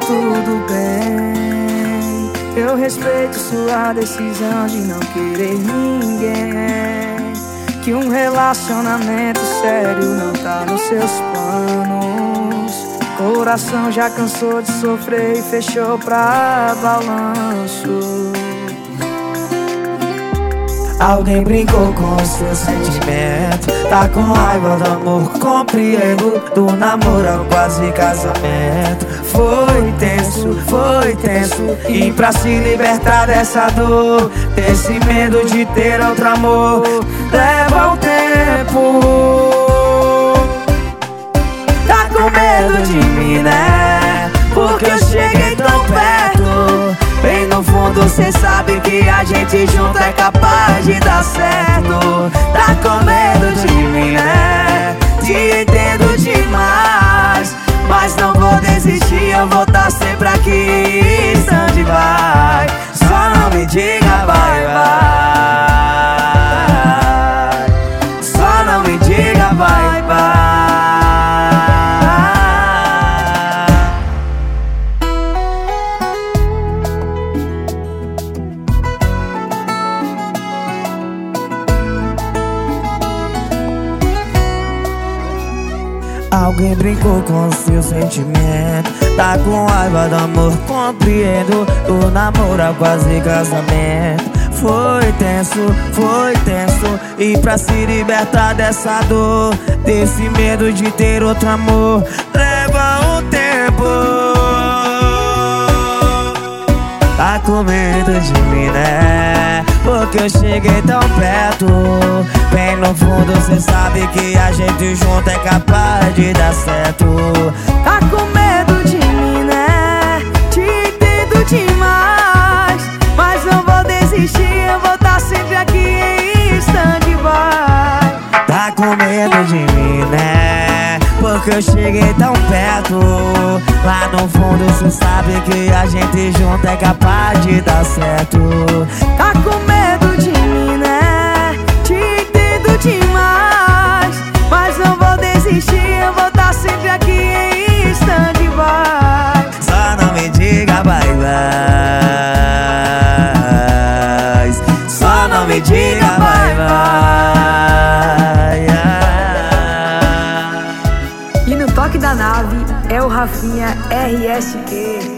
tudo bem. Eu respeito sua decisão de não querer ninguém, que um relacionamento sério não tá nos seus planos. Coração já cansou de sofrer e fechou pra balanço. Alguém brincou com o seu sentimento, tá com raiva do amor, compreendo. Do namoro ao quase casamento. Foi tenso, e pra se libertar dessa dor, desse medo de ter outro amor, leva um tempo. Tá com medo de mim, né? Porque eu cheguei tão perto. Bem no fundo cê sabe que a gente junto é capaz de dar certo. Tá com medo de mim, né? Te entendo demais, mas não vou desistir, eu vou tá sempre aqui. Stand by, só não me diga vai, vai. Só não me diga vai, vai. Alguém brincou com o seu sentimento, tá com raiva do amor, compreendo. Do namoro ao quase casamento. Foi tenso, e pra se libertar dessa dor, desse medo de ter outro amor, leva um tempo. Tá com medo de mim, né? Porque eu cheguei tão perto. Bem no fundo cê sabe que a gente junto é capaz de dar certo. Tá com medo de mim, né? Te entendo demais, mas não vou desistir, eu vou tá sempre aqui em stand-by. Tá com medo de mim, né? Porque eu cheguei tão perto. Lá no fundo cê sabe que a gente junto é capaz de dar certo. Tá com medo de mim, né? Te entendo demais, mas não vou desistir, eu vou tá sempre aqui em stand-by. Só não me diga bye bye. Só não me diga bye bye. E no toque da nave é o Rafinha RSQ.